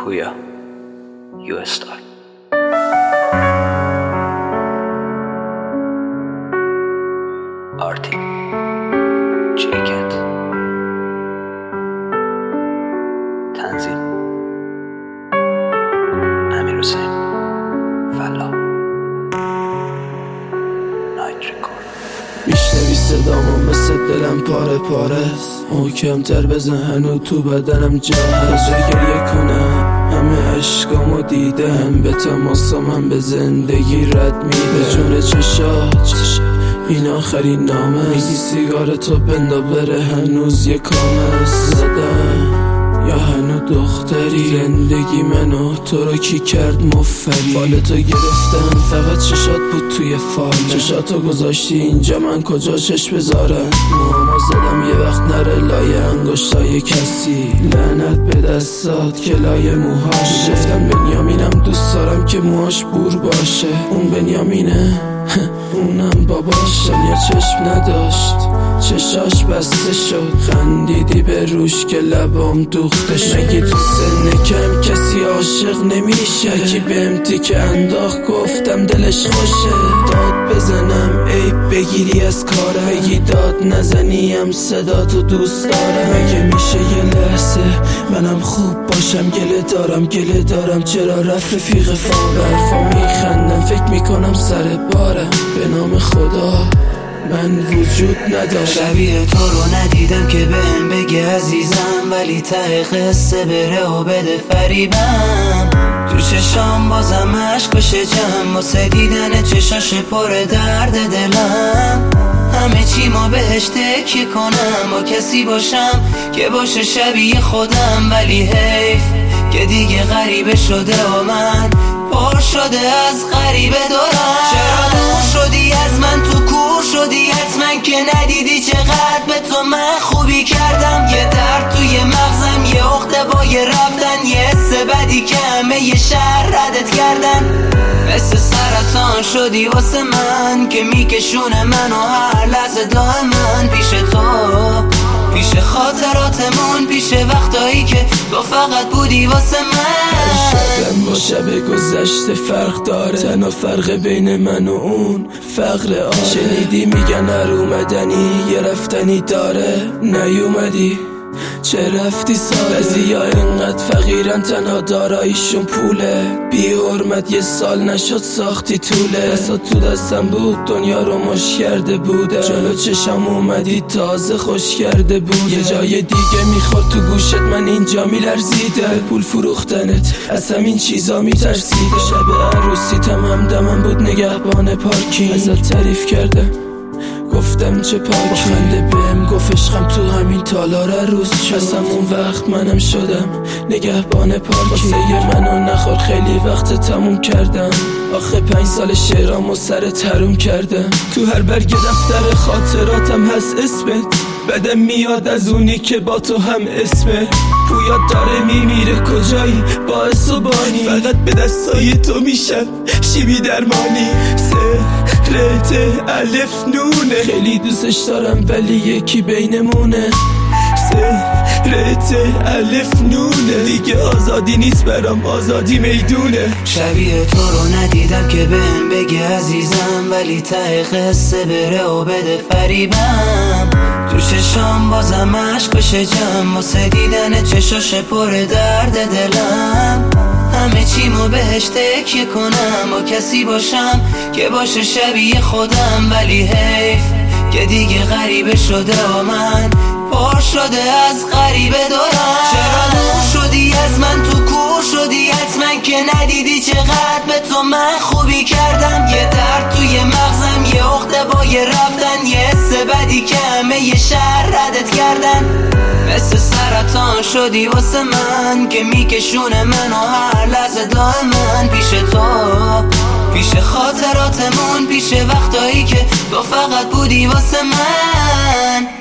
پویا یو استایل. آرتی جیکت تنظیم امیر حسین فلا نایت ریکورد. میشنوی صدامو مثل دلم پاره پارست، محکم‌تر بزن هنو تو بدنم جا هست. گریه کنم همه عشقامو دیدم، به تماسم هم به زندگی رد میده. جون چشات این آخرین نامه، میگی سیگارتو بندا بره هنوز یه کام هست. زدم یا هنو دختری، زندگی منو تو رو کی کرد مفری. فالتو گرفتم فقط چشات بود توی فال، چشاتو گذاشتی اینجا من کجا چشم بذارم. موامو زدم یه وقت نره لای انگشتای کسی، لعنت به دستات که لای موهاش. گفتم بنیامینم دوست دارم که موهاش بور باشه، اون بنیامینه اونم باباش. یا چشم نداشت چشاش بسته شد، خندیدی به روش که لبام دوخته شد. مگه تو سن کم کسی عاشق نمیشه؟ کی بهم تیکه انداخت گفتم دلش خوشه. داد بزنم عیب بگیری از کارم، بگی داد نزنیم صدا تو دوست دارم. مگه میشه یه لحظه منم خوب باشم؟ گله دارم چرا رفت رفیق فاقرفا میخندم، فکر میکنم سر بارم. به نام خدا من وجود ندارم. شبیه تو رو ندیدم که بهم بگه عزیزم، ولی ته قصه بره و بده فریبم. تو چشام بازم عشق و شجم، واسه دیدن چشاش پر درد دلم. همه چی ما بهش تکیه کنم، با کسی باشم که باشه شبیه خودم. ولی حیف که دیگه غریبه شده و من پر شده از غریبه دورم. چرا دور شدی از من تو کور شدی حتما که ندیدی چقدر به تو من خوبی کردم. یه درد توی مغزم، یه عقده با یه رفتن، یه حس بدی که همه یه شهر ردت کردن. مثل سرطان شدی واسه من که میکشونه منو هر لحظه دائما پیش تو، پیش خاطراتمون، پیش وقتایی که تو فقط بودی واسه من. شبم با شب گذشته فرق داره، تنها فرق بین من و اون فقر آره. شنیدی میگن هر اومدنی یه رفتنی داره، نیومدی چه رفتی ساله. بعضیا اینقدر فقیرن تنها داراییشون پوله، بی حرمت یه سال نشد ساختی طوله. دستات تو دستم بود دنیا رو مش کرده بوده، جلو چشم اومدی تازه خوش کرده بود. یه جای دیگه میخورد تو گوشت من اینجا میلرزیده، پول فروختنت از همین چیزا میترسیده. شب عروسیتم همدمم بود نگهبان پارکینگ، ازت تعریف کردم گفتم چه پاکی. خنده بهم گفت عشقم تو همین تالار روز شد. از همون وقت منم شدم نگهبان پارکی. واسه منو نخور خیلی وقت تموم کردم، آخه 5 سال شعرامو سر تروم کردم. تو هر برگ دفتر خاطراتم هست اسمت، بدم میاد از اونی که با تو هم اسمه. پویا داره میمیره کجایی باعث و بانی، فقط به دستای تو میشم شیبی درمانی. رت الف نونه، خیلی دوستش دارم ولی یکی بینمونه. رت الف نونه، دیگه آزادی نیست برام آزادی میدونه. شبیه تو رو ندیدم که بهم بگه عزیزم، ولی ته قصه بره و بده فریبم. تو چشام بازم عشق و شجم، واسه دیدن چشاش پر درد دلم. همه چی مو بهش تکیه کنم، با کسی باشم که باشه شبیه خودم. ولی حیف که دیگه غریبه شده و من پر شده از غریبه دورم. چرا دور شدی از من تو کور شدی حتما که ندیدی چقدر به تو من خوبی کردم. یه درد توی مغزم، یه عقده با یه رفتن، یه حس بدی که همه یه شهر ردت کردن. مثل سرطان شدی واسه من که میکشونه منو هر لحظه دائما پیش تو، پیش خاطراتمون، پیش وقتایی که تو فقط بودی واسه من.